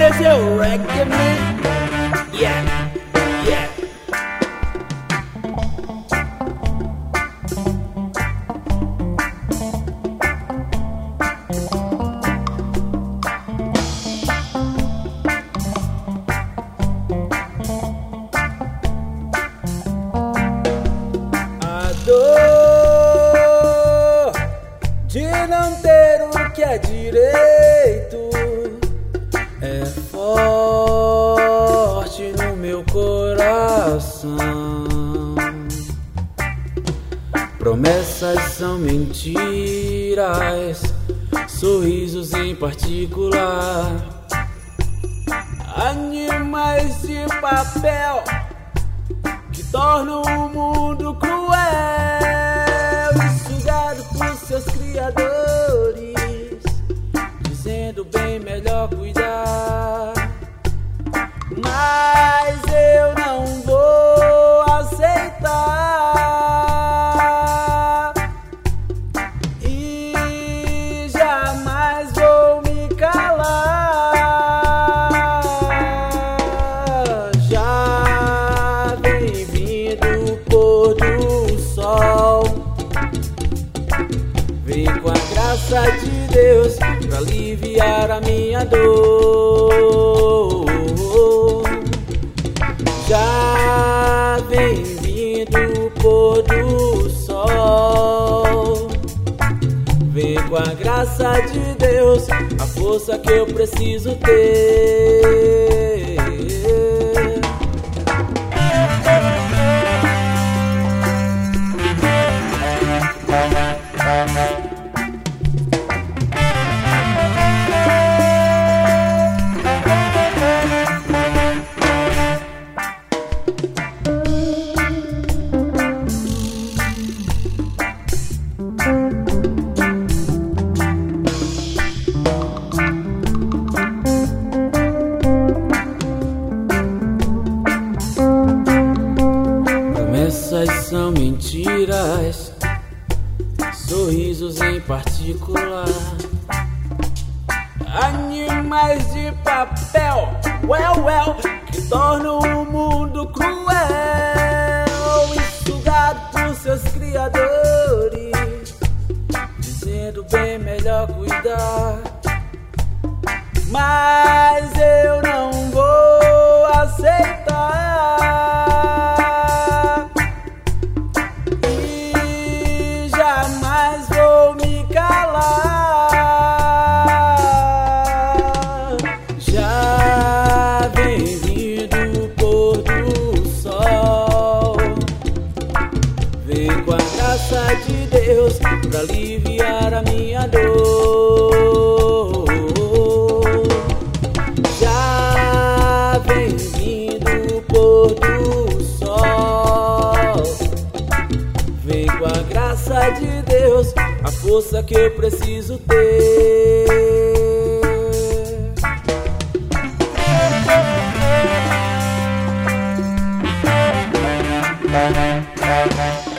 is your reggae man. Yeah, yeah. A dor de não ter o que é direito é forte no meu coração. Promessas são mentiras, sorrisos em particular, animais de papel que tornam o mundo cruel e sugado por seus criadores, dizendo bem melhor cuidar. Mas eu não vou aceitar e jamais vou me calar. Já vem vindo o pôr do sol, vem com a graça de Deus pra aliviar a minha dor. Já vem vindo o pôr do sol, vem com a graça de Deus, a força que eu preciso ter. Promessas são mentiras, sorrisos em particular, animais de papel, que tornam o mundo cruel e sugado por seus criadores, dizendo bem melhor cuidar. Mas eu não vou aceitar e jamais vou me calar. Já vem vindo o pôr do sol, vem com a graça de Deus pra aliviar a minha dor. Já vem vindo o pôr do sol, vem com a graça de Deus, a força que eu preciso ter.